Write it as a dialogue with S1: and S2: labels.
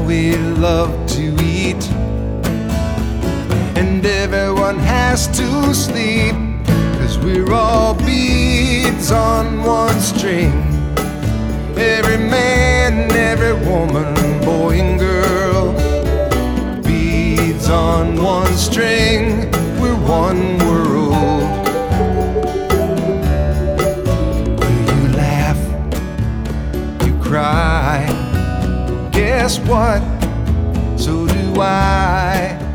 S1: we love to eat, and everyone has to sleep, 'cause we're all beads on one string. Every man, every woman, boy and girl, beads on one string, we're one world. You laugh, you cry, guess what? So do I.